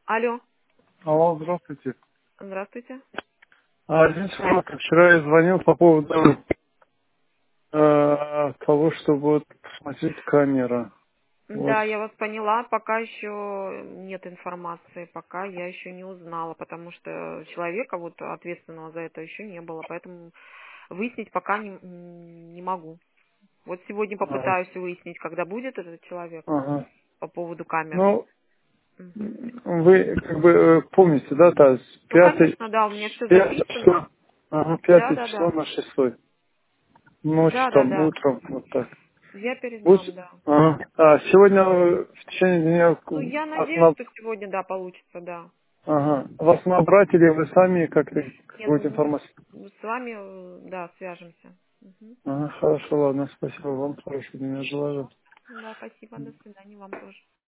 Алло, Алло, здравствуйте. здравствуйте. Здесь Марк. Вчера я звонил по поводу того, чтобы вот посмотреть камера. Вот. Да, я вас поняла, пока еще нет информации, пока я еще не узнала, потому что человека вот ответственного за это еще не было, поэтому выяснить пока не могу. Вот сегодня Ага. попытаюсь выяснить, когда будет этот человек Ага. по поводу камер. Ну, Мгм. вы как бы помните, да, то есть Ну, пятое, конечно, да, у меня все пятое записано. число, ага, Да, пятое да, число да. на шестое. Ночью Да, да, там, да. утром, вот так. Я передам, Пусть, да. ага. А сегодня в течение дня Ну, я вас, надеюсь, что сегодня, да, получится, да. ага, вас набрать или вы сами как-то Нет, какую-то информацию? с вами, да, свяжемся. Мгм. Ага, хорошо, ладно, спасибо вам, хорошего дня желаю. Да, спасибо, до свидания вам тоже.